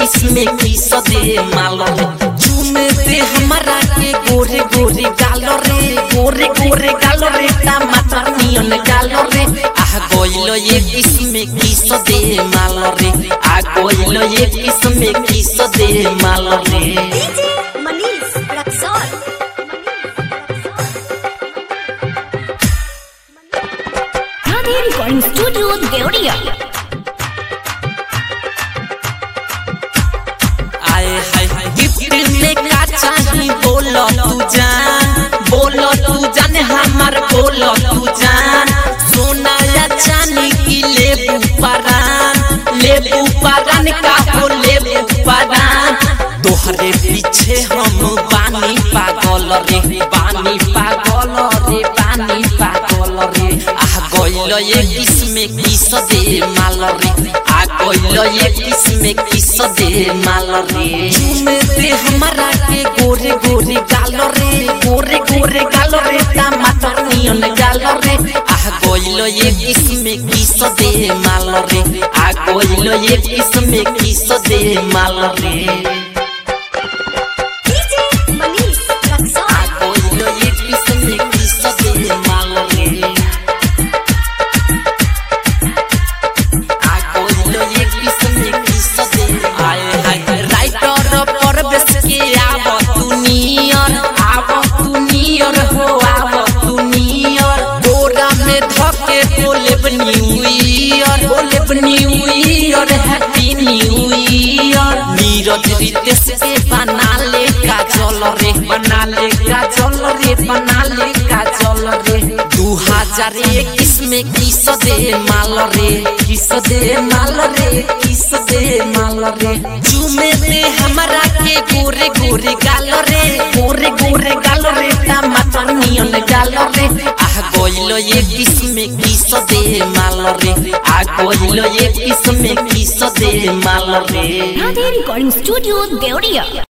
किस्म किस दे माल रे चूमे दे हमारा के गोरे गोरे गालो रे गोरे गोरे गालो रे टमाटर नियन गालो रे आह गोइलो ये किस्म किस दे माल रे आ गोइलो ये किस्म किस दे माल रे DJ Manish Raxaul Radhe recording studio Deoria आए हाय गिफ्ट में का चाही बोलो तू जान हमार बोलो तू जान सोना या चांदी की लेबू परान का हो लेबू परान तोहरे पीछे हम बानी पागल रे बानी पागल रे आह गइलो ये किस्म किस दे माल रे आ गइलो ये किस्म किस दे माल रे चूमे दे हमारा के गोरे गोरे गालो रे गोरे गोरे गालो रे टमाटर नियन गालो रे आह गइलो ये किस्म किस दे माल रे आ गइलो ये किस्म किस दे माल रे डीजे मनीष रक्सौल आ गइलो ये किस्म किस दे माल रे आ गइलो ये किस्म किस दे आए हाय राइटर पर बेस के आव तू नियर हो आव तू नियर बोरा में धके बोलेब new year happy new year Neeraj Ritesh के बना ले काजल रे 2021 में किस दे माल रे चूमे दे हमारा के गोरे गोरे गालो रे टमाटर नियन गालो रे आह गइलो ये किस्म किस दे माल रे आ गइलो ये किस्म किस दे माल रे राधे रिकॉर्डिंग स्टूडियो देवरिया।